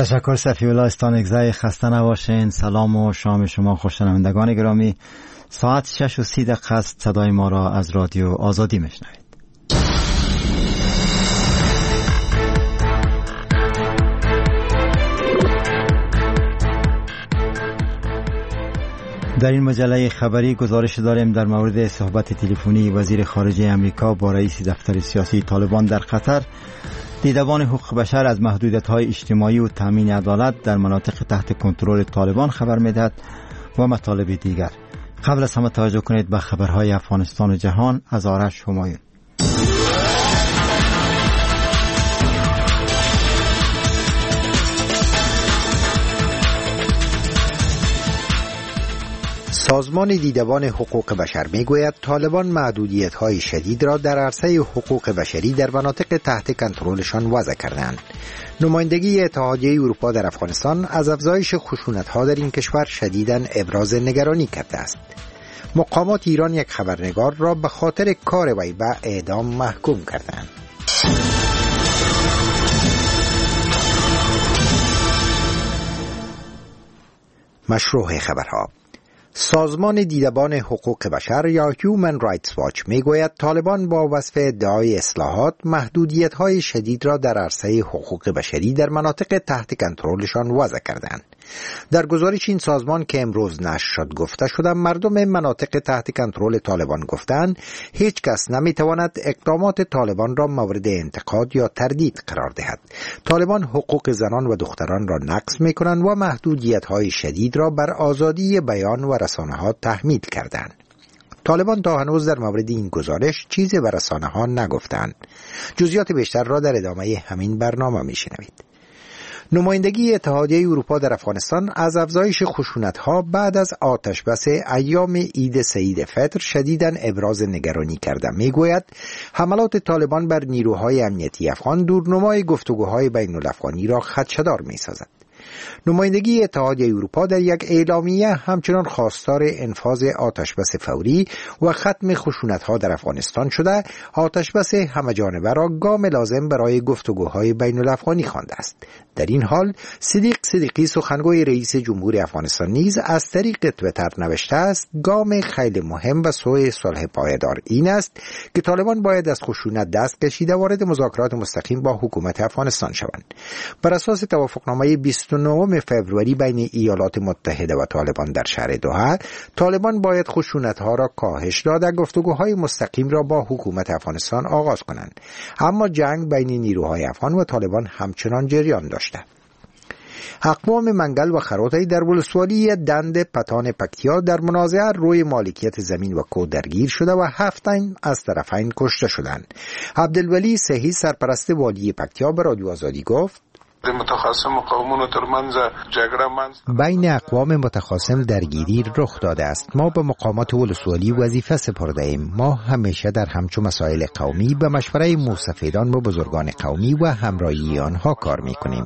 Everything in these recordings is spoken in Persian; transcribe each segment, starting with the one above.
تشکر صفی‌الله استانگزای. خسته نباشین. سلام و شام شما خوششنوندگان گرامی. ساعت 6:30 است. صدای ما را از رادیو آزادی میشنوید. در این مجله خبری گزارش داریم در مورد صحبت تلفنی وزیر خارجه امریکا با رئیس دفتر سیاسی طالبان در قطر. دیدبان حقوق بشر از محدودیت‌های اجتماعی و تامین عدالت در مناطق تحت کنترل طالبان خبر می‌دهد و مطالب دیگر. قبل از همه توجه کنید به خبرهای افغانستان و جهان از آرش همایون. سازمان دیدبان حقوق بشر میگوید طالبان محدودیت‌های شدید را در عرصه حقوق بشری در مناطق تحت کنترلشان وضع کردند. نمایندگی اتحادیه اروپا در افغانستان از افزایش خشونت‌ها در این کشور شدیداً ابراز نگرانی کرده است. مقامات ایران یک خبرنگار را به خاطر کار وی به اعدام محکوم کردند. مشروع خبرها. سازمان دیدبان حقوق بشر یا Human Rights Watch میگوید طالبان با وصف ادعای اصلاحات محدودیت‌های شدید را در عرصه حقوق بشری در مناطق تحت کنترلشان وضع کردند. در گزارش این سازمان که امروز نشر شد گفته شده مردم مناطق تحت کنترل طالبان گفتند هیچ کس نمیتواند اقدامات طالبان را مورد انتقاد یا تردید قرار دهد. طالبان حقوق زنان و دختران را نقض میکنند و محدودیت‌های شدید را بر آزادی بیان و رسانه‌ها تحمیل کردند. طالبان تا هنوز در مورد این گزارش چیزی به رسانه‌ها نگفتند. جزئیات بیشتر را در ادامه همین برنامه میشنوید. نمایندگی اتحادیه اروپا در افغانستان از افزایش خشونت‌ها بعد از آتشبس ایام عید سعید فطر شدیداً ابراز نگرانی کرده. میگوید حملات طالبان بر نیروهای امنیتی افغان دورنمای گفتگوهای بین الافغانی را خدشه‌دار می‌سازد. نمایندگی اتحادیه اروپا در یک اعلامیه همچنان خواستار انفاذ آتشبس فوری و ختم خشونت‌ها در افغانستان شده، آتشبس همه‌جانبه را گام لازم برای گفتگوهای بین الافغانی خوانده است. در این حال صدیق صدیقی سخنگوی رئیس جمهور افغانستان نیز از طریق توییتر نوشته است گام خیلی مهم و سوی صلح پایدار این است که طالبان باید از خشونت دست کشیده وارد مذاکرات مستقیم با حکومت افغانستان شوند. بر اساس توافقنامه 29 فوریه بین ایالات متحده و طالبان در شهر دوحه، طالبان باید خشونت‌ها را کاهش داده گفتگوهای مستقیم را با حکومت افغانستان آغاز کنند. اما جنگ بین نیروهای افغان و طالبان همچنان جریان داشته. اقوام منگل و خروطی در ولسوالی دند پتان پکتیا در منازعه روی مالکیت زمین و کو درگیر شده و 7 تن از طرفین کشته شدند. عبدالولی صحی سرپرست والی پکتیا به رادیو آزادی گفت بین اقوام متخاصم درگیری رخ داده است. ما به مقامات ولسوالی وظیفه سپرده ایم. ما همیشه در همچون مسائل قومی به مشوره موسفیدان و بزرگان قومی و همراهی آنها کار میکنیم.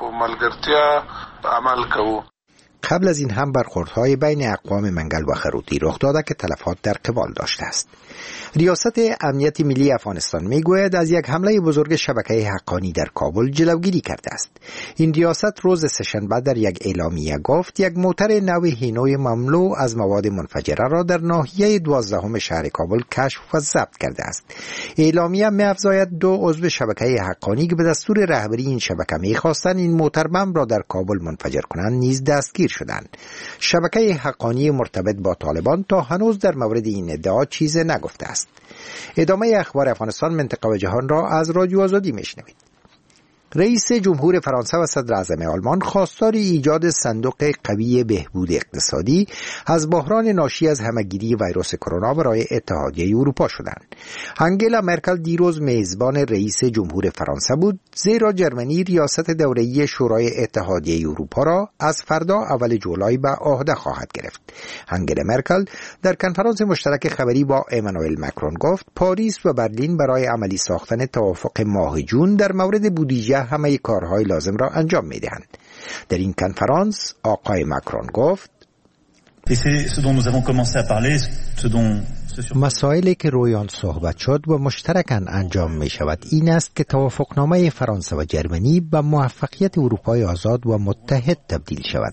قبل از این هم برخوردهای بین اقوام منگل و خروطی رخ داده که تلفات در قبال داشته است. ریاست امنیت ملی افغانستان میگوید از یک حمله بزرگ شبکه حقانی در کابل جلوگیری کرده است. این ریاست روز سه‌شنبه در یک اعلامیه گفت یک موتر نو هینوی مملو از مواد منفجره را در ناحیه 12 شهر کابل کشف و ضبط کرده است. اعلامیه می‌افزاید 2 عضو شبکه حقانی که به دستور رهبری این شبکه می‌خواستند این موتر بم را در کابل منفجر کنند نیز دستگیر شدند. شبکه حقانی مرتبط با طالبان تا هنوز در مورد این ادعا چیزی نگفته است. ادامه اخبار افغانستان، منطقه و جهان را از رادیو آزادی میشنوید. رئیس جمهور فرانسه و صدر اعظم آلمان خواستار ایجاد صندوق قوی بهبود اقتصادی از بحران ناشی از همه‌گیری ویروس کرونا برای اتحادیه اروپا شدند. انگلا مرکل دیروز میزبان رئیس جمهور فرانسه بود، زیرا جرمنی ریاست دوره‌ای شورای اتحادیه اروپا را از فردا اول جولای به عهده خواهد گرفت. انگلا مرکل در کنفرانس مشترک خبری با امانوئل مکرون گفت پاریس و برلین برای عملی ساختن توافق ماه جون در مورد بودجه همه کارهای لازم را انجام می‌دهند. در این کنفرانس آقای مکرون گفت Et c'est ce dont nous avons commencé à parler, ce dont مسائلی که روی آن صحبت شد و مشترکاً انجام می شود این است که توافقنامه فرانسه و جرمنی به موفقیت اروپای آزاد و متحد تبدیل شود.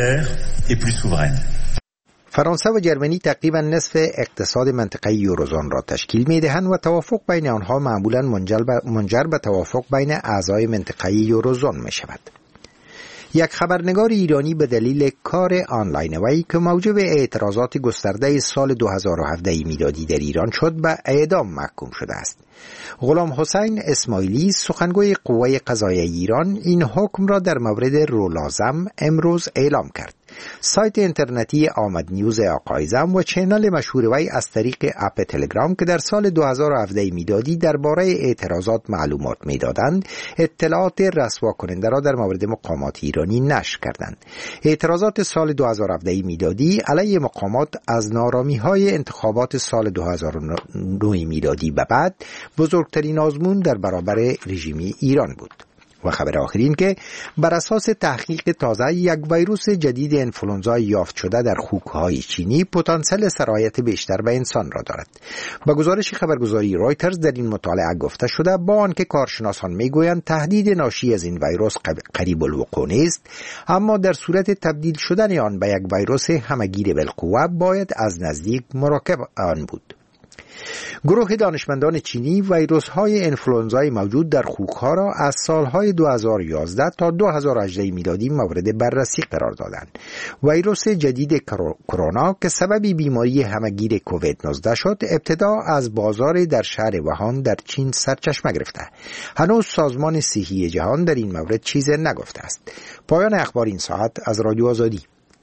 فرانسه و جرمنی تقریبا نصف اقتصاد منطقه یوروزون را تشکیل می دهند و توافق بین آنها معمولا منجر به توافق بین اعضای منطقه یوروزون می شود. یک خبرنگار ایرانی به دلیل کار آنلاین وی که موجب اعتراضات گسترده سال 2017 میلادی در ایران شد به اعدام محکوم شده است. غلام حسین اسماعیلی سخنگوی قوه قضاییه ایران این حکم را در مورد رولازم امروز اعلام کرد. سایت اینترنتی آمد نیوز آقایزم و چینل مشهور وی از طریق اپ تلگرام که در سال 2017 میلادی درباره اعتراضات معلومات میدادند، اطلاعات رسوا کننده را در مورد مقامات ایرانی نشر کردند. اعتراضات سال 2017 میلادی علیه مقامات از نارامی‌های انتخابات سال 2009 میلادی به بعد بزرگترین آزمون در برابر رژیم ایران بود. و خبر آخرین که بر اساس تحقیق تازه یک ویروس جدید انفلونزا یافت شده در خوک‌های چینی پتانسیل سرایت بیشتر به انسان را دارد. با گزارش خبرگزاری رویترز در این مطالعه گفته شده با آنکه کارشناسان میگویند تهدید ناشی از این ویروس قریب الوقوع نیست، اما در صورت تبدیل شدن آن به یک ویروس همه‌گیر بالقوه باید از نزدیک مراقب آن بود. گروه دانشمندان چینی ویروس‌های انفلوئنزای موجود در خوک‌ها را از سال‌های 2011 تا 2018 میلادی مورد بررسی قرار دادند. ویروس جدید کرونا که سبب بیماری همه‌گیر کووید 19 شد، ابتدا از بازار در شهر ووهان در چین سرچشمه گرفته. هنوز سازمان صحی جهان در این مورد چیزی نگفته است. پایان اخبار این ساعت از رادیو آزادی.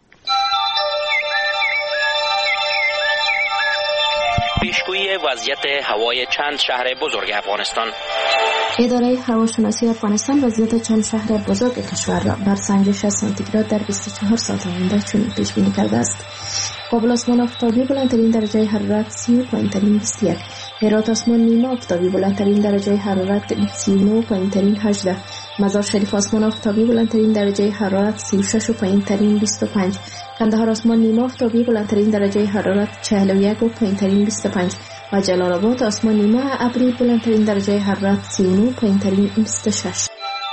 پیشگویی وضعیت هوای چند شهر بزرگ افغانستان. اداره هواشناسی افغانستان وضعیت چند شهر بزرگ کشور را بر سنجش سانتیگراد در 24 ساعت آینده چنین پیش بینی کرده است: کابل آسمان آفتابی بلندترین درجه حرارت 30 و پایین‌ترین 21. هرات آسمان نیمه آفتابی بلندترین درجه حرارت 39 و پایین‌ترین 18. مزار شریف آسمان آفتابی بلندترین درجه حرارت 36 و پایین‌ترین 25. کندهار آسمان نیمه آفتابی بلندترین درجه حرارت 41 و پایین‌ترین 25. و جلال آباد آسمان نیمه ابری بلندترین درجه حرارت 39 و پایین‌ترین 26.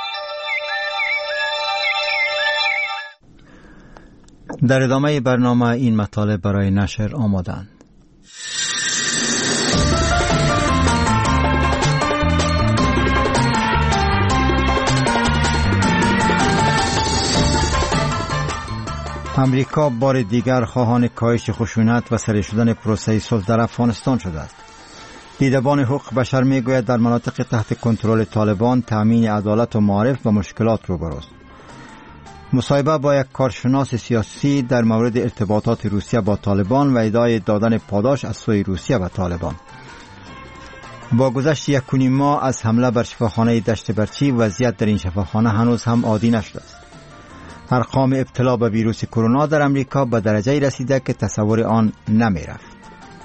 در ادامه برنامه این مطالب برای نشر آمادند. امریکا بار دیگر خواهان کاهش خشونت و سریع شدن پروسه صلح در افغانستان شده است. دیدبان حقوق بشر میگوید در مناطق تحت کنترل طالبان تامین عدالت و معارف با مشکلات روبروست. مصاحبه با یک کارشناس سیاسی در مورد ارتباطات روسیه با طالبان و ادعای دادن پاداش از سوی روسیه به طالبان. با گذشت 1.5 ماه از حمله بر شفاخانه دشت برچی، وضعیت در این شفاخانه هنوز هم عادی نشده است. ارقام ابتلا به ویروس کرونا در امریکا به درجه رسیده که تصور آن نمی‌رفت.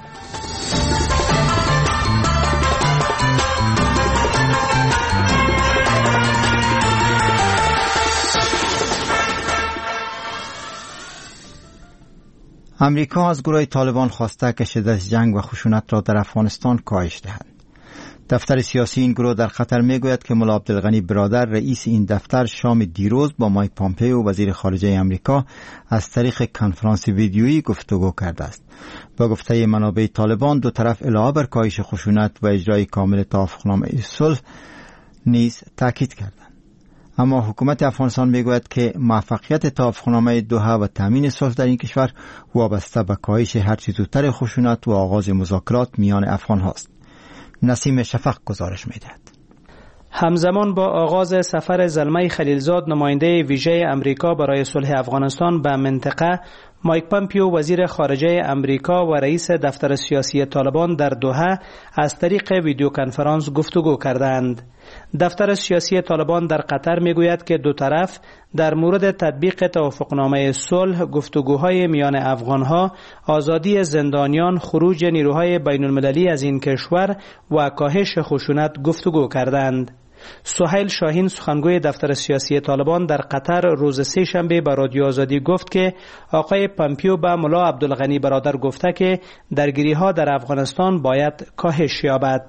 امریکا از گروه طالبان خواسته که شدت جنگ و خشونت را در افغانستان کاهش دهد. دفتر سیاسی این گروه در قطر میگوید که ملا عبدالغنی برادر رئیس این دفتر شام دیروز با مایک پامپئو وزیر خارجه امریکا از طریق کنفرانس ویدیویی گفتگو کرده است. با گفته منابع طالبان دو طرف علاوه بر کاهش خشونت و اجرای کامل توافقنامه صلح نیز تاکید کردند. اما حکومت افغانستان میگوید که موفقیت توافقنامه دوحه و تامین صلح در این کشور وابسته به کاهش هرچه زودتر خشونت و آغاز مذاکرات میان افغان هاست. نسیم شفق گزارش میدهد. همزمان با آغاز سفر زلمه خلیلزاد نماینده ویژه امریکا برای صلح افغانستان به منطقه، مایک پامپئو وزیر خارجه امریکا و رئیس دفتر سیاسی طالبان در دوحه از طریق ویدیو کنفرانس گفتگو کردند. دفتر سیاسی طالبان در قطر میگوید که دو طرف در مورد تطبیق توافقنامه صلح، گفتگوهای میان افغانها، آزادی زندانیان، خروج نیروهای بین المللی از این کشور و کاهش خشونت گفتگو کردند. سهیل شاهین سخنگوی دفتر سیاسی طالبان در قطر روز سه شنبه به رادیو آزادی گفت که آقای پامپیو به ملا عبدالغنی برادر گفته که درگیری‌ها در افغانستان باید کاهش یابد.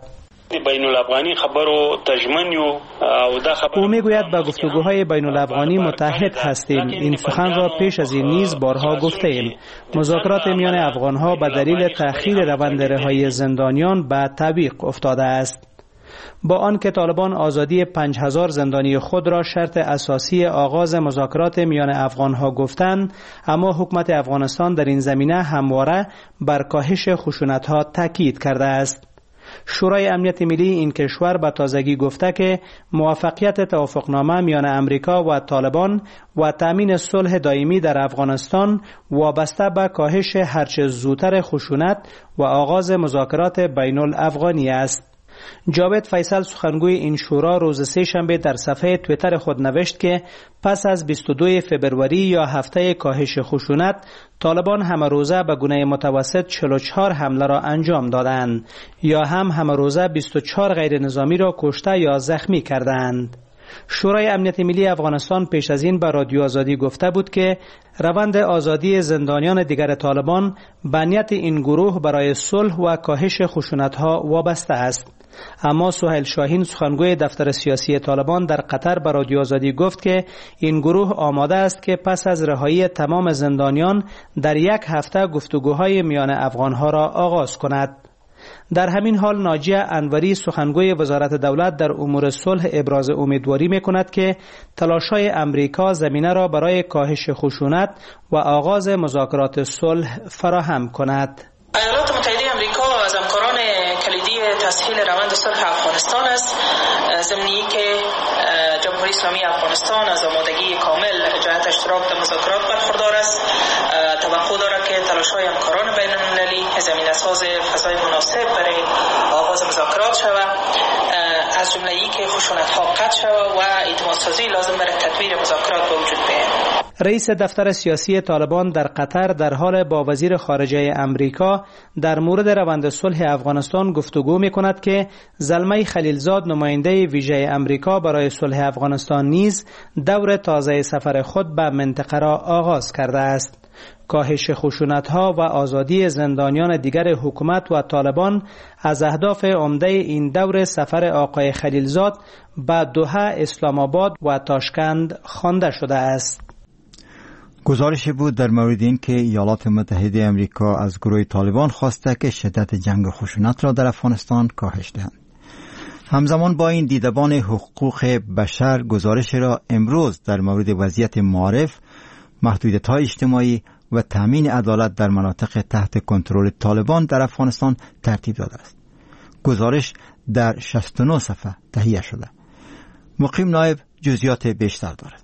او میگوید به گفتگوهای بین الافغانی متحد هستیم. این سخن را پیش از این نیز بارها گفته ایم. مذاکرات میان افغانها به دلیل تأخیر روند رهایی زندانیان به تعویق افتاده است. با آنکه طالبان آزادی 5000 زندانی خود را شرط اساسی آغاز مذاکرات میان افغانها گفتند، اما حکومت افغانستان در این زمینه همواره بر کاهش خشونت‌ها تاکید کرده است. شورای امنیت ملی این کشور به تازگی گفته که موافقت توافقنامه میان امریکا و طالبان و تامین صلح دائمی در افغانستان وابسته به کاهش هرچه زودتر خشونت و آغاز مذاکرات بین الافغانی است. جاوید فیصل سخنگوی این شورا روز سه شنبه در صفحه توییتر خود نوشت که پس از 22 فبروری یا هفته کاهش خشونت، طالبان همه روزه به گونه متوسط 44 حمله را انجام دادند یا همه روزه 24 غیر نظامی را کشته یا زخمی کردند. شورای امنیت ملی افغانستان پیش از این به رادیو آزادی گفته بود که روند آزادی زندانیان دیگر طالبان به نیت این گروه برای صلح و کاهش خشونت‌ها وابسته است. اما سهیل شاهین سخنگوی دفتر سیاسی طالبان در قطر به رادیو آزادی گفت که این گروه آماده است که پس از رهایی تمام زندانیان در یک هفته گفتگوهای میان افغانها را آغاز کند. در همین حال ناجیه انوری سخنگوی وزارت دولت در امور صلح ابراز امیدواری می‌کند که تلاش‌های امریکا زمینه را برای کاهش خشونت و آغاز مذاکرات صلح فراهم کند. ایالات متحده آمریکا از همکاران کلیدی تسهیل روند صلح افغانستان است، ضمنی که جمهوری اسلامی افغانستان از آمادگی کامل جهت اشتراک در مذاکرات برخوردار است. توقع دارد که تلاش‌های همکاران بین‌المللی زمینه‌ساز فضای مناسب برای آغاز مذاکرات شود، از جمله که خشونت‌ها قطع شود و اعتمادسازی لازم برای تدویر مذاکرات به وجود بیاید. رئیس دفتر سیاسی طالبان در قطر در حال با وزیر خارجه امریکا در مورد روند صلح افغانستان گفتگو می‌کند که زلمه خلیلزاد نماینده ویژه امریکا برای صلح افغانستان نیز دور تازه سفر خود به منطقه را آغاز کرده است. کاهش خشونت‌ها و آزادی زندانیان دیگر حکومت و طالبان از اهداف عمده این دور سفر آقای خلیلزاد به دوحه، اسلام آباد و تاشکند خوانده شده است. گزارشی بود در مورد این که ایالات متحده آمریکا از گروه طالبان خواسته که شدت جنگ و خشونت را در افغانستان کاهش دهند. همزمان با این دیدبان حقوق بشر گزارش را امروز در مورد وضعیت معارف، محدودیت‌های اجتماعی و تامین عدالت در مناطق تحت کنترل طالبان در افغانستان ترتیب داده است. گزارش در 69 صفحه تهیه شده. مقیم نایب جزئیات بیشتر دارد.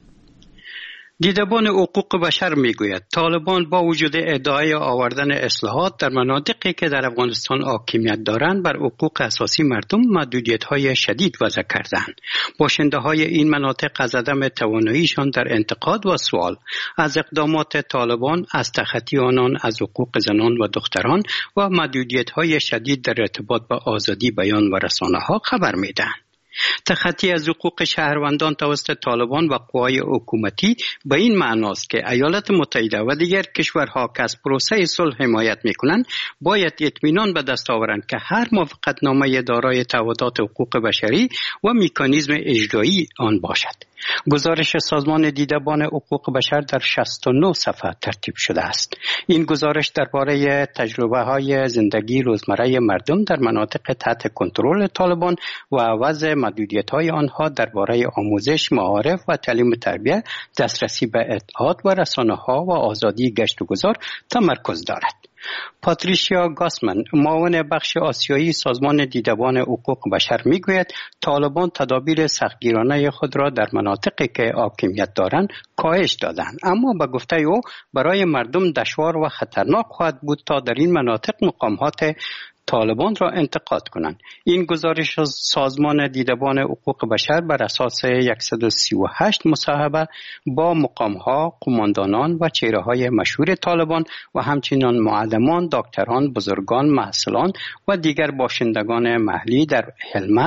دیدبان حقوق بشر میگوید طالبان با وجود ادعای آوردن اصلاحات در مناطقی که در افغانستان حاکمیت دارند بر حقوق اساسی مردم محدودیت‌های شدید وضع کردند. باشنده‌های این مناطق از عدم تواناییشان در انتقاد و سوال از اقدامات طالبان، از تخطی آنان از حقوق زنان و دختران و محدودیت‌های شدید در ارتباط با آزادی بیان و رسانه‌ها خبر می‌دهند. تخطی از حقوق شهروندان توسط طالبان و قوای حکومتی به این معناست که ایالات متحده و دیگر کشورها که از پروسه صلح حمایت میکنند باید اطمینان به دست آورند که هر موافقتنامه دارای تعهدات حقوق بشری و مکانیزم اجرایی آن باشد. گزارش سازمان دیدبان حقوق بشر در 69 صفحه ترتیب شده است. این گزارش درباره تجربه‌های زندگی روزمره مردم در مناطق تحت کنترل طالبان و وضع محدودیت‌های آنها درباره آموزش، معارف و تعلیم و تربیت، دسترسی به اطلاعات و رسانه‌ها و آزادی گشت و گذار تمرکز دارد. پاتریشیا گاسمن، معاون بخش آسیایی سازمان دیدبان حقوق بشر میگوید طالبان تدابیر سختگیرانه خود را در مناطقی که حاکمیت دارند کاهش دادند، اما به گفته او برای مردم دشوار و خطرناک خواهد بود تا در این مناطق مقامات طالبان را انتقاد کنند. این گزارش سازمان دیدبان حقوق بشر بر اساس 138 مصاحبه با مقام‌ها، قماندانان و چهره‌های مشهور طالبان و همچنین معلمان، دکتران، بزرگان، محصلان و دیگر باشندگان محلی در هلمند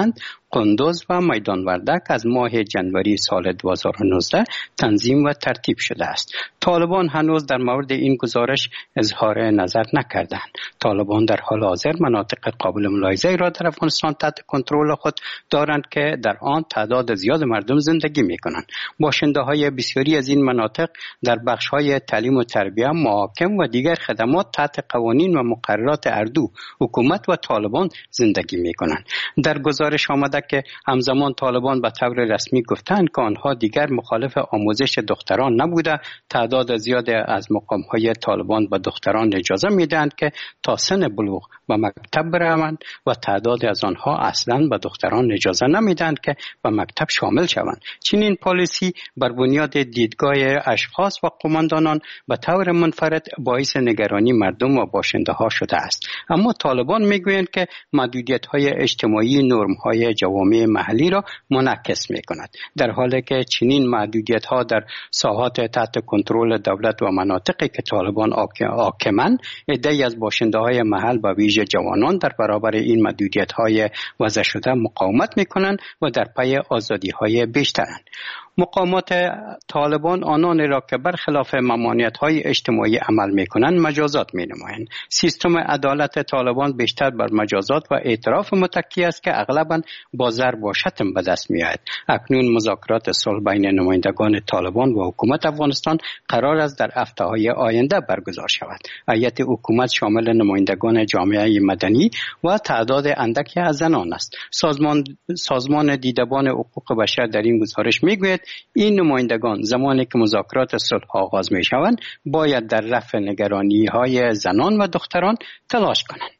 قندوز و میدان وردک از ماه جنوری سال 2019 تنظیم و ترتیب شده است. طالبان هنوز در مورد این گزارش اظهار نظر نکردند. طالبان در حال حاضر مناطق قابل ملاحظه‌ای را در افغانستان تحت کنترل خود دارند که در آن تعداد زیاد مردم زندگی می‌کنند. باشنده‌های بسیاری از این مناطق در بخش‌های تعلیم و تربیت، محاکم و دیگر خدمات تحت قوانین و مقررات اردو، حکومت و طالبان زندگی می‌کنند. در گزارش آمده که همزمان طالبان به طور رسمی گفتند که آنها دیگر مخالف آموزش دختران نبوده. تعداد زیاد از مقام‌های طالبان به دختران اجازه می‌دهند که تا سن بلوغ به مکتب بروند و تعداد از آنها اصلاً به دختران اجازه نمی‌دهند که به مکتب شامل شوند. چنین پالیسی بر بنیاد دیدگاه اشخاص و قماندانان به طور منفرد باعث نگرانی مردم و باشنده‌ها شده است. اما طالبان می‌گویند که محدودیت‌های اجتماعی نرم‌های جوامع محلی را منعکس می‌کند، در حالی که چنین محدودیت‌ها در ساحات تحت کنترل دولت و مناطقی که طالبان حاکمند، عده‌ای از باشنده‌های محل به ویژه جوانان در برابر این محدودیت‌های وضع شده مقاومت می‌کنند و در پی آزادی‌های بیشترند. مقامات طالبان آنان را که برخلاف ممانعت‌های اجتماعی عمل می‌کنند مجازات می‌نمایند. سیستم عدالت طالبان بیشتر بر مجازات و اعتراف متکی است که اغلباً با ضرب و شتم به دست می‌آید. اکنون مذاکرات صلح بین نمایندگان طالبان و حکومت افغانستان قرار است در هفته‌های آینده برگزار شود. هیئت حکومت شامل نمایندگان جامعه مدنی و تعداد اندکی از زنان است. سازمان دیدبان حقوق بشر در این گزارش می‌گوید این نمایندگان زمانی که مذاکرات صلح آغاز می شوند باید در رفع نگرانی های زنان و دختران تلاش کنند.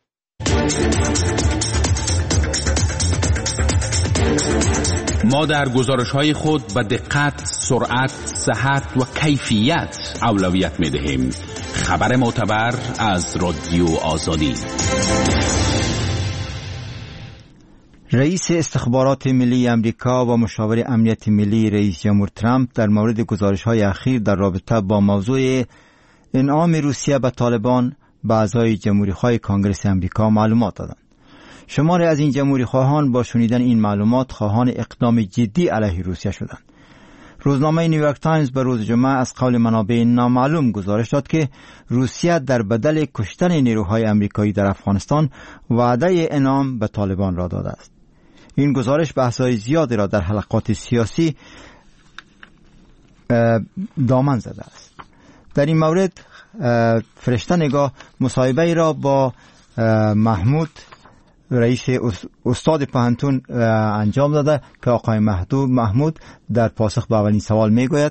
ما در گزارش های خود به دقت، سرعت، صحت و کیفیت اولویت می دهیم. خبر معتبر از رادیو آزادی. رئیس استخبارات ملی امریکا و مشاور امنیت ملی رئیس جمهور ترامپ در مورد گزارش‌های اخیر در رابطه با موضوع انعام روسیه به طالبان به اعضای جمهوری‌خواه کانگرس امریکا معلومات دادند. شماری از این جمهوری‌خواهان با شنیدن این معلومات خواهان اقدام جدی علیه روسیه شدند. روزنامه نیویورک تایمز به روز جمعه از قول منابع نامعلوم گزارش داد که روسیه در بدل کشتن نیروهای امریکایی در افغانستان وعده انعام به طالبان را داده است. این گزارش بحث‌های زیادی را در حلقات سیاسی دامن زده است. در این مورد فرشته نگاه مصاحبه‌ای را با محمود رئیس استاد پوهنتون انجام داده که آقای محمود در پاسخ به اولین سوال میگوید: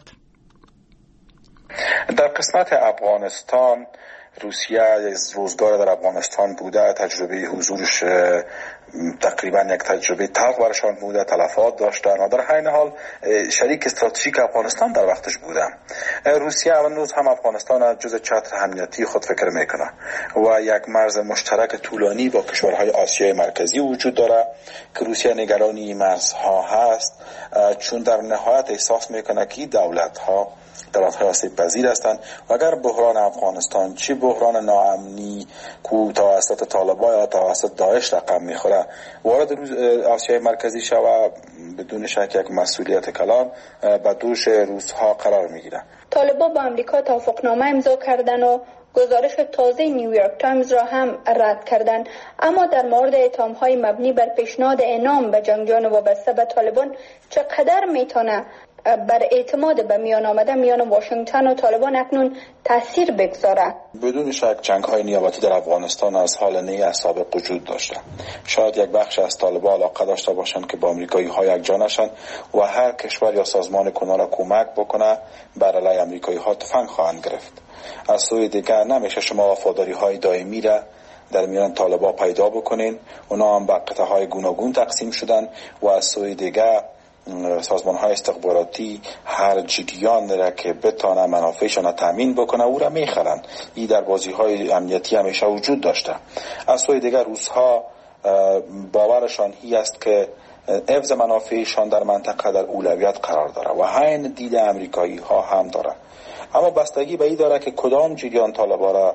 در قسمت افغانستان روسیه از روزگار در افغانستان بوده، تجربه حضورش تقریبا یک تجربه تلخ برشان بوده، تلفات داشتن و در حین حال شریک استراتژیک افغانستان در وقتش بوده. روسیه هنوز هم افغانستان از جز چتر امنیتی خود فکر میکنه و یک مرز مشترک طولانی با کشورهای آسیای مرکزی وجود داره که روسیه نگرانی مرزها هست، چون در نهایت احساس میکنه که دولت‌های آسیب پذیر هستند و اگر بحران افغانستان چه بحران ناامنی که توسط طالبان یا توسط داعش رقم میخوره وارد آسیای مرکزی شود، بدون شک یک مسئولیت کلان به دوش روس‌ها قرار میگیره. طالبان با امریکا توافقنامه امضا کردن و گزارش تازه نیویورک تایمز را هم رد کردند، اما در مورد اتهام‌های مبنی بر پیشنهاد انعام به جنگجویان وابسته به طالبان چقدر میتونه بر اعتماد به میان آمده میان واشنگتن و طالبان اکنون تاثیر بگذاره؟ بدون شک جنگ‌های نیابتی در افغانستان از حال نی از سابق وجود داشته. شاید یک بخش از طالبان علاقه داشته باشند که با آمریکایی‌ها یکجا نشن و هر کشور یا سازمان کنار کمک بکنه بر علیه آمریکایی‌ها تفنگ خواهند گرفت. از سوی دیگر نمیشه شما وفاداری‌های دائمی را در میان طالبان پیدا بکنین. اونا هم به قطعه‌های گوناگون تقسیم شدن و از سوی دیگر سازمان‌های استخباراتی هر جریان را که بتونه منافعشان را تامین بکنه او را میخرن. این در بازی‌های امنیتی همیشه وجود داشته. از سوی دیگر روس‌ها باورشان هی است که حفظ منافعشان در منطقه در اولویت قرار داره و همین دید امریکایی‌ها هم داره، اما بستگی به این داره که کدام جریان طالبان را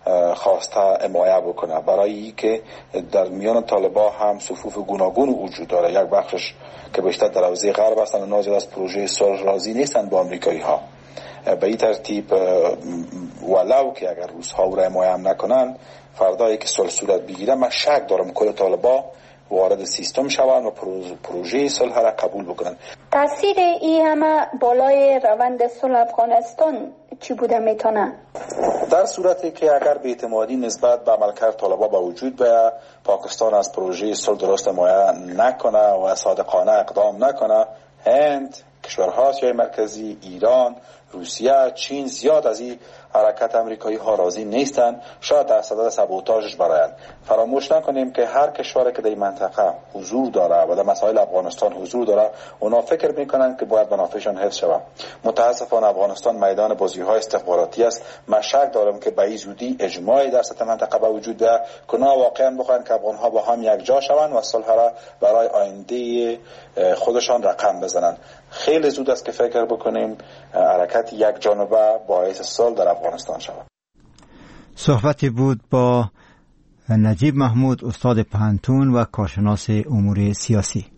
خواسته حمایت بکنه، برای اینکه در میان طالبان هم صفوف گوناگون وجود داره. یک بخشش که بیشتر در حوزه غرب هستند و نازل از پروژه صلح راضی نیستند با آمریکایی ها. به این ترتیب ولو که اگر روس‌ها او را حمایت نکنند، فردایی که صلح صورت بگیره، من شک دارم کل طالبان وارد سیستم شوند و پروژه صلح را قبول بکنند. تاثیر این همه بالای روند صلح افغانستان چی بوده میتونه؟ در صورتی که اگر بی‌اعتمادی نسبت به عملکرد طالبان با وجود بیاید، پاکستان از پروژه صلح درست حمایت نکنه و صادقانه اقدام نکنه، هند، کشورهای آسیای مرکزی، ایران، روسیه، چین زیاد از این حرکت امریکایی ها راضی نیستند، شاید در صدد سابوتاژش برآیند. فراموش نکنیم که هر کشوری که در این منطقه حضور داره و در مسائل افغانستان حضور داره، اونا فکر میکنند که باید منافعشان حفظ شود. متاسفانه افغانستان میدان بازی‌های استخباراتی است. من شک دارم که به این زودی اجماعی در سطح منطقه به وجود بیاید که اونا واقعا بخواهند که افغان‌ها با هم یک جا شوند و صلح را برای آینده خودشان رقم بزنند. خیلی زود است که فکر بکنیم حرکت یک جانبه باعث صلح در افغانستان شود. صحبتی بود با نجیب محمود، استاد پهنتون و کارشناس امور سیاسی.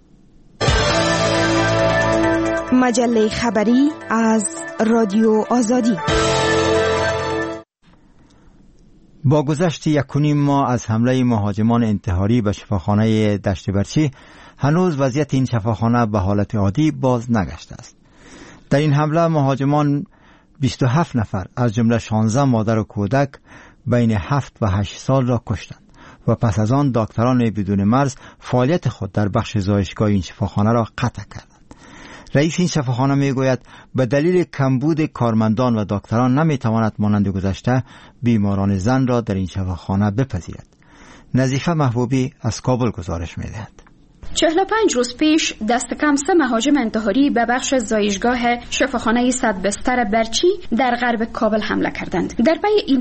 مجله خبری از رادیو آزادی. با گذشت 1.5 ماه از حمله مهاجمان انتحاری به شفاخانه دشت برچی، هنوز وضعیت این شفاخانه به حالت عادی باز نگشته است. در این حمله مهاجمان 27 نفر از جمله 16 مادر و کودک بین 7 و 8 سال را کشتند و پس از آن دکتران بدون مرز فعالیت خود در بخش زایشگاه این شفاخانه را قطع کردند. رئیس این شفاخانه میگوید به دلیل کمبود کارمندان و دکتران نمیتواند مانند گذشته بیماران زن را در این شفاخانه بپذیرد. نظیفه محبوبی از کابل گزارش میدهد. 45 روز پیش دست کم 3 مهاجم انتحاری به بخش زایشگاه شفاخانه 100 بستر برچی در غرب کابل حمله کردند. در پی این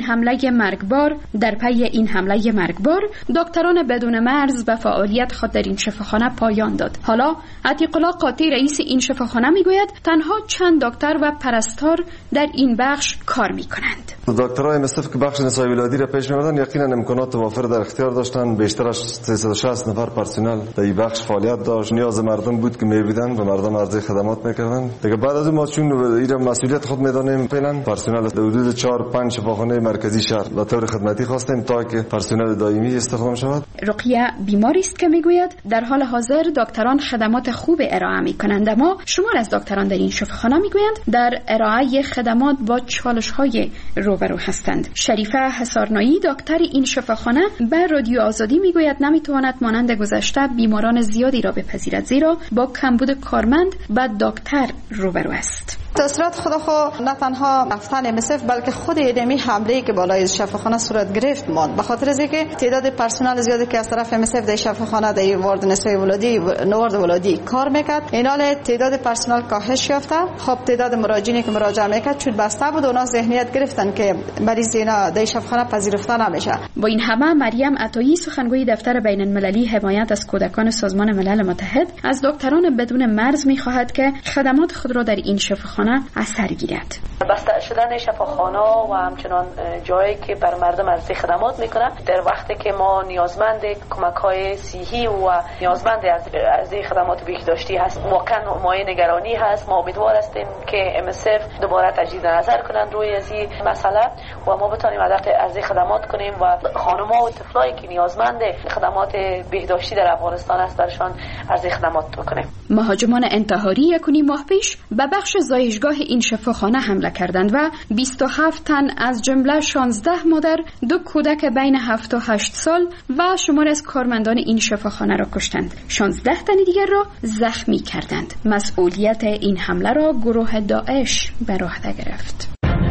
حمله مرگبار دکتران بدون مرز به فعالیت خود در این شفاخانه پایان داد. حالا عتیق الله قاطی رئیس این شفاخانه میگوید تنها چند دکتر و پرستار در این بخش کار میکنند. دکترای مستف که بخش نسای ولادی را پیش می‌بردند یقینا امکانات وافر در اختیار داشتند. بیشتر از 360 نفر پرسنل در این بخش فعالیت داشت. نیاز مردم بود که می‌بودند و مردم عرضه خدمات می‌کردند. دیگه بعد از ما چون این مسئولیت خود می‌دانیم، فعلا پرسنل حدود 4-5 شفاخانه مرکزی شهر به طور خدمتی خواستیم تا که پرسنل دائمی استخدام شود. رقیه بیماری است که میگوید در حال حاضر دکتران خدمات خوب ارائه می‌کنند، اما شمار از دکتران در این شفاخانه میگویند در ارائه خدمات با چالش‌های روبرو هستند. شریفه حسارنایی دکتر این شفاخانه به رادیو آزادی میگوید نمیتواند مانند گذشته بیماران زیادی را بپذیرد، زیرا با کمبود کارمند و دکتر روبرو است. تاثیرات خود نه تنها رفتن مسف بلکه خود ادمی حمله که بالای شفاخانه صورت گرفت ماند، به خاطر از اینکه تعداد پرسنل زیادی که از طرف مسف در شفاخانه در وارد نسای ولادی نوارد ولادی کار میکرد، این حال تعداد پرسنل کاهش یافته. خب تعداد مراجعینی که مراجعه میکرد چون بسته بود، اونا ذهنیت گرفتن که مریض اینا در شفاخانه پذیرفته نمیشه. با این همه مریم عطایی سخنگوی دفتر بین المللی حمایت از کودکان سازمان ملل متحد از دکتران بدون مرز میخواهد که خدمات خود را در این شفاخانه اثر گیرد. بسته شدن شفاخانه و همچنان جایی که بر مردم عرضه خدمات میکنه در وقتی که ما نیازمند کمک‌های صحی و نیازمند از عرضه خدمات بهداشتی هست، واقعا مایه نگرانی هست. ما امیدوار هستیم که MSF دوباره تجدید نظر کنند روی از این مسئله و ما بتونیم عرضه خدمات کنیم و خانم‌ها و طفلایی که نیازمند خدمات بهداشتی در افغانستان است برشان عرضه خدمات بکنیم. مهاجمان انتحاری 1.5 ماه پیش به بخش زایشگاه این شفاخانه حمله کردند و 27 تن از جمله 16 مادر، 2 کودک بین 7 و 8 سال و شمار از کارمندان این شفاخانه را کشتند. 16 تن دیگر را زخمی کردند. مسئولیت این حمله را گروه داعش بر عهده گرفت.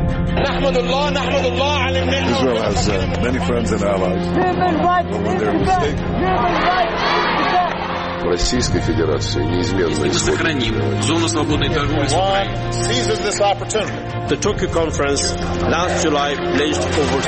نحمد الله على النعمة. Israel has many friends and allies. Российской Федерации неизменно сохраним зону свободной торговли с Украиной. Seizes this opportunity. The Tokyo conference last July pledged over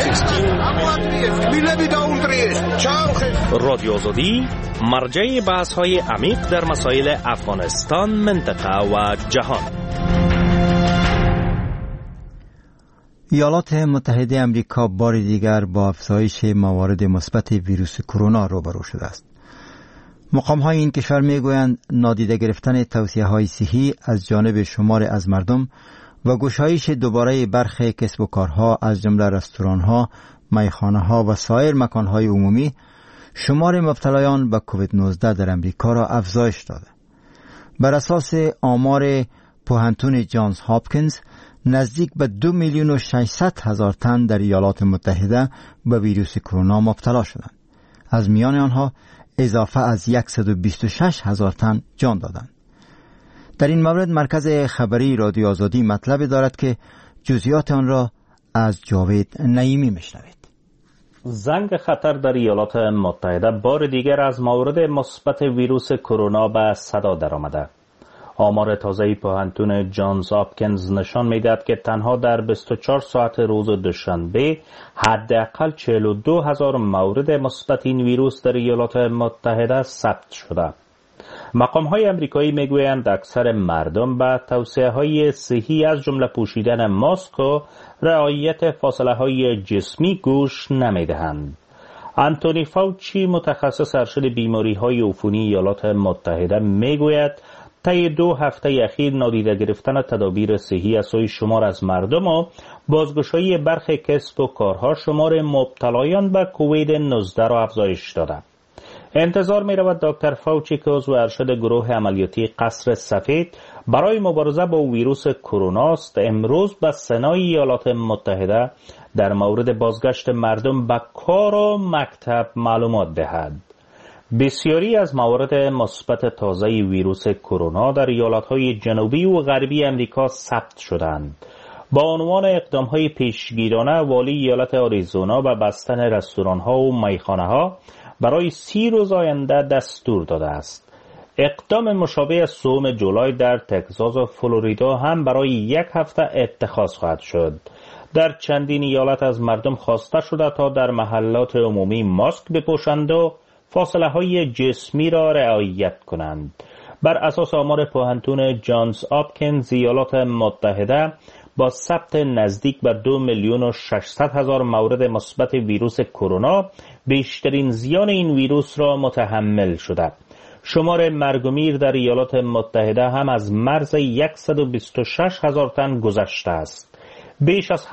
16. رادیو آزادی مرجع بحث‌های عمیق در مسائل افغانستان، منطقه و جهان. ایالات متحده آمریکا بار دیگر با افزایش موارد مثبت ویروس کرونا روبرو شده است. مقام‌های این کشور می‌گویند نادیده گرفتن توصیه‌های صحی از جانب شمار از مردم و گشایش دوباره برخی کسب و کارها از جمله رستوران‌ها، میخانه‌ها و سایر مکان‌های عمومی شمار مبتلایان به کووید 19 در آمریکا را افزایش داده. بر اساس آمار پوهنتون جانز هاپکینز نزدیک به 2,600,000 تن در ایالات متحده به ویروس کرونا مبتلا شدند. از میان آنها اضافه از 126,000 تن جان دادند. در این مورد مرکز خبری رادیو آزادی مطلبی دارد که جزئیات آن را از جاوید نعیمی میشنوید. زنگ خطر در ایالات متحده بار دیگر از موارد مثبت ویروس کرونا به صدا درآمده. آمار تازه پوهنتون جانز هاپکینز نشان می‌دهد که تنها در 24 ساعت روز دوشنبه حداقل 42,000 مورد مثبت این ویروس در ایالات متحده ثبت شده. مقام‌های آمریکایی می‌گویند اکثر مردم به توصیه‌های صحی از جمله پوشیدن ماسک و رعایت فاصله‌های جسمی گوش نمی‌دهند. آنتونی فاوچی متخصص ارشد بیماری‌های عفونی ایالات متحده می‌گوید طی 2 هفته اخیر نادیده گرفتن تدابیر صحی از سوی شمار از مردم و بازگشایی برخی کسب و کارها شمار مبتلایان به کووید 19 را افزایش داده. انتظار می رود دکتر فاوچی که عضو ارشد گروه عملیاتی قصر سفید برای مبارزه با ویروس کرونا است امروز به سنای ایالات متحده در مورد بازگشت مردم به کار و مکتب معلومات دهد. بسیاری از موارد مثبت تازه ویروس کرونا در ایالت‌های جنوبی و غربی آمریکا ثبت شدند. با عنوان اقدام‌های پیشگیرانه والی ایالت آریزونا به بستن رستوران‌ها و میخانه‌ها برای 30 روز آینده دستور داده است. اقدام مشابه از 3 جولای در تگزاس و فلوریدا هم برای 1 هفته اتخاذ خواهد شد. در چندین ایالت از مردم خواسته شده تا در محلات عمومی ماسک بپوشند و فاصله های جسمی را رعایت کنند. بر اساس آمار پوهنتون جانز هاپکینز ایالات متحده با ثبت نزدیک به 2,600,000 مورد مثبت ویروس کرونا بیشترین زیان این ویروس را متحمل شده. شمار مرگ و میر در ایالات متحده هم از مرز 126,000 تن گذشته است. بیش از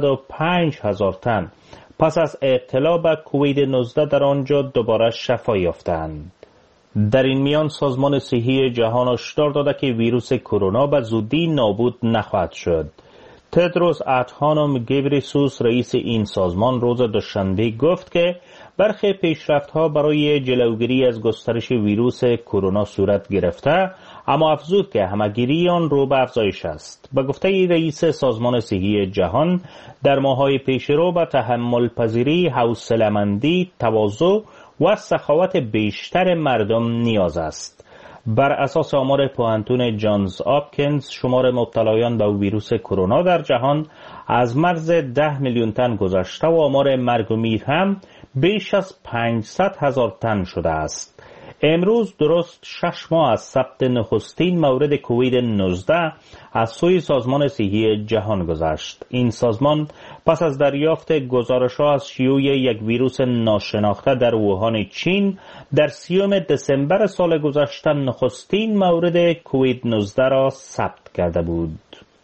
705,000 تن پس از ابتلا به کووید 19 در آنجا دوباره شفا یافتند. در این میان سازمان صحی جهان هشدار داده که ویروس کرونا به زودی نابود نخواهد شد. تدروس ادهانوم گبریسوس رئیس این سازمان روز دوشنبه گفت که برخی پیشرفت‌ها برای جلوگیری از گسترش ویروس کرونا صورت گرفته، اما افزود که همه‌گیری آن رو به افزایش است. به گفته رئیس سازمان صحی جهان در ماه‌های پیشرو به تحمل پذیری، حوصله‌مندی، تواضع و سخاوت بیشتر مردم نیاز است. بر اساس آمار پوهنتون جانز هاپکینز شمار مبتلایان به ویروس کرونا در جهان از مرز 10 میلیون تن گذشته و آمار مرگ و میر هم بیش از 500,000 تن شده است. امروز درست 6 ماه از ثبت نخستین مورد کووید 19 از سوی سازمان صحی جهان گذشت. این سازمان پس از دریافت گزارش‌ها از شیوع یک ویروس ناشناخته در ووهان چین در 30 دسامبر سال گذشته نخستین مورد کووید 19 را ثبت کرده بود.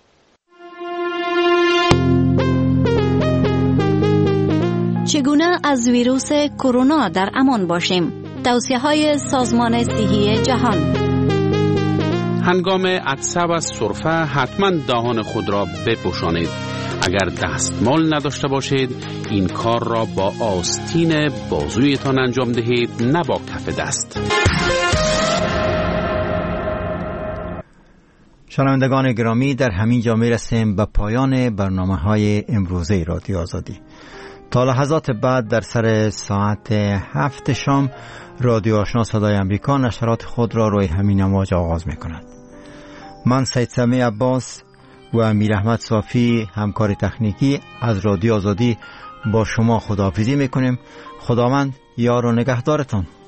چگونه از ویروس کرونا در امان باشیم؟ توصیه‌های سازمان صحی جهان. هنگام عطسه و سرفه حتما دهان خود را بپوشانید. اگر دستمال نداشته باشید این کار را با آستین بازویتان انجام دهید، نه با کف دست. شنوندگان گرامی، در همین جا میرسیم به پایان برنامه‌های امروزه رادیو آزادی. تا لحظات بعد در سر ساعت 7 شام رادیو آشنا صدای امریکا نشرات خود را روی همین امواج آغاز می‌کند. من سید سمی عباس و امیر احمد صافی همکار تکنیکی از رادیو آزادی با شما خداحافظی می‌کنیم. خداوند یار و نگهدارتان.